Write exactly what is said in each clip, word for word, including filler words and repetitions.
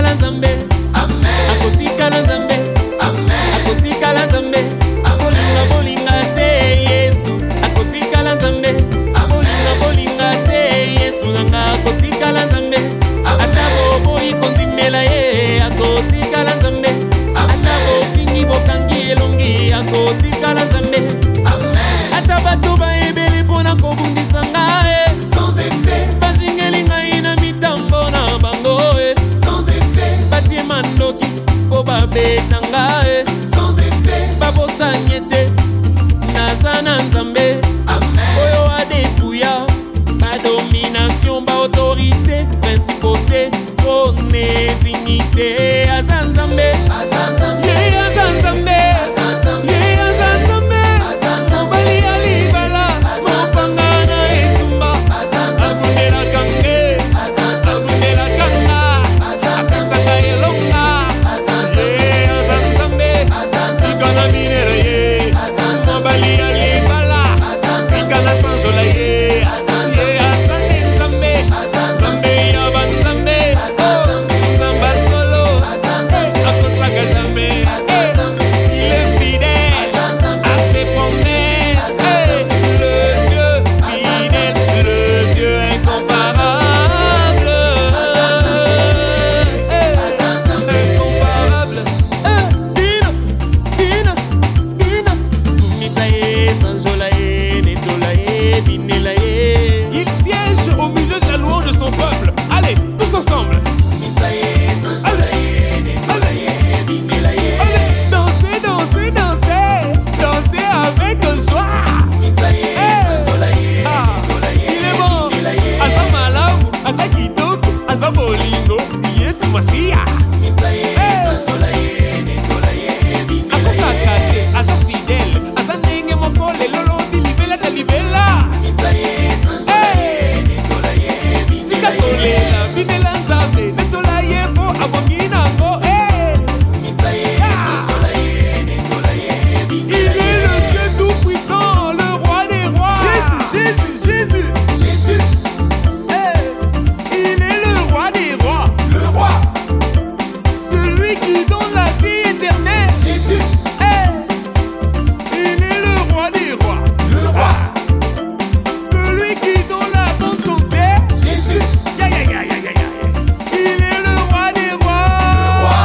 akotikala nzambe akotikala nzambe akotikala nzambe bolinga bolinga te Yesu akotikala nzambe bolinga bolinga te Yesu nanga akotikala nzambe ata boboyi kondimela ye akotikala nzambe ata bofingi bokangi elongi akotikala nzambe ata bato bayebeli mpona kobundisa ngai bajingeli ngai na mitambo na bango batie mandoki po babeta ngai babosanye te naza na nzambe oyo adepuya badomination baautorité principauté trône dignité aza nzambe ye aza nzambe ye aza nzambe balia libala mopanga na etumba abundelaka nge abundelaka nga apesaka elonga ye aza nzambe tika na minera ye balia libala tika na sanjola ye Masia akosaka te aza fidèle aza ndenge moko lelo lobi libela na libela tika tolela binela nzambe netola ye po abongi nango il est le Dieu tout-puissant, le roi des rois. Jésus, Jésus, Jésus, Jésus. Il est le roi des rois. Le roi. Celui qui donne la vie éternelle. Jésus. Il est le roi des rois. Le roi. Celui qui donne la bonne santé. Jésus. Ya, ya, ya, ya, ya, ya. Il est le roi des rois. Le roi.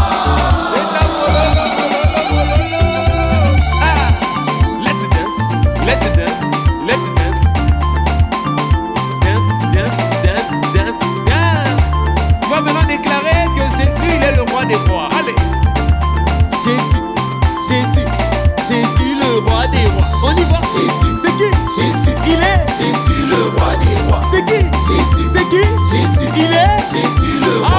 Ah. Let's dance, let's dance, let's dance. Dance, dance, dance, dance, dance. Tu vas maintenant déclarer que Jésus, il est le roi des rois. Allez. Jésus, Jésus, Jésus, le roi des rois. On y va. Jésus, c'est qui? Jésus, il est. Jésus, le roi des rois. C'est qui? Jésus, c'est qui? Jésus, il est. Jésus, le roi